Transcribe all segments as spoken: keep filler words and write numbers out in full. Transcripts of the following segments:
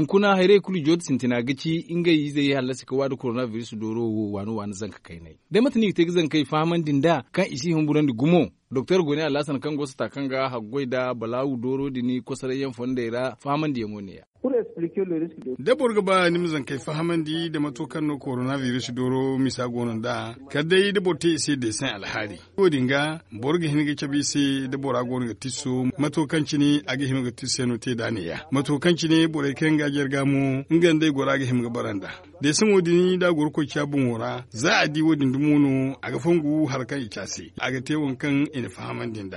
hunkuna haire kulu jod sintina gici inga yi zai halasi ka wadu coronavirus doro wo wanu wani zanka kai nai dai matani te zan kai faman dinda kan isi humburan di gumo Doktor Goni Alasan kan gosu takanga haggoi da balawu doro dini kosarayen fondera faman di yamoniya. Da borga ba ni zan kai fahaman di da matokan no coronavirus doro misa gonon da kadai da bote ise da san alhari. Ko dinga borga hinga chabi se da bora gonon ga tisso matokan cini aga hinga tisso no te daniya. Matokan cini bore kan ga jergamu ingan dai gora ga hinga baranda. Da sun wodini da gorko kyabun wora za a di wodin dumuno aga fungu harkan icase. Aga tewon kan ina fahaman dinda.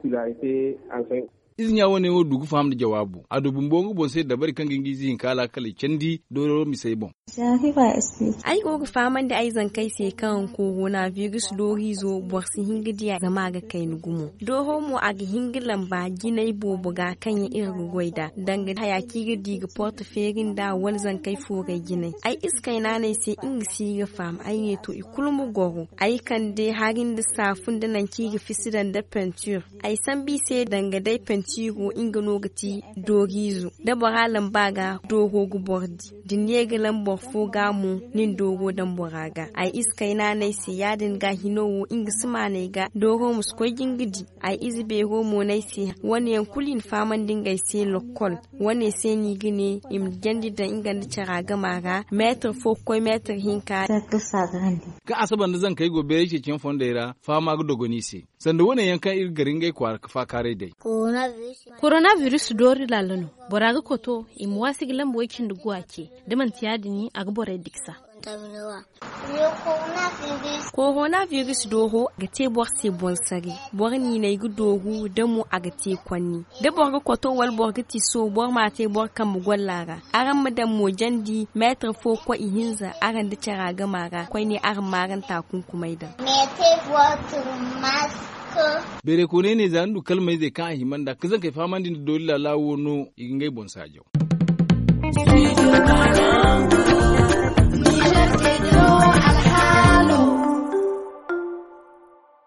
Izin ya wane wo dugu faham da jawabu a dubun bongo bon sai da bari kan gingizi in kala kala kendi doro mi sai bon ai go gu faman da ai zan kai sai kan corona virus do hizo borsi hingidiya ga maga kai nugumo do homo a ga hingilan ba ginai bobo ga kan ya irin goida danga haya kigidi ga portfolio da wal zan kai fo ga ginai ai iskai na ne sai in si ga fam ai ne to ikulmu goro ai kan dai harin da safun da nan kiga fisidan da penture ai san bi sai danga dai cigo inga nogati dogizo da baralan baga dogo gubordi dinye ga lambor fo gamu nin dogo dan boraga ai iska ina nai se yadin ga hinowo inga suma ne ga dogo musko gingidi ai izbe homo nai se wani yankulin faman dinga se lokol wani se ni gine im jandi da inga da charaga mara metr fo ko metr hinka ka asaban da zan kai gobe yake kin fondera fama ga dogoni se sanda wani yankan irgarin gai kwar ka kare dai coronavirus dori lalano boraga koto imwasi gilambo wakin duguwa ke daman tiyadini a gabore diksa coronavirus doho ga te borse bonsari borni ne gu dohu damu aga te kwanni da borga koto wal borga ti so bor ma te bor kam gollara aran madam mo jandi metre fo ko ihinza aran da cara ga mara kwai ne aran maran takunkumai da mete votre masque bere ko ne ne zan du kalmai zai kan himan da kazan kai faman din dole lawo no ingai bonsa jau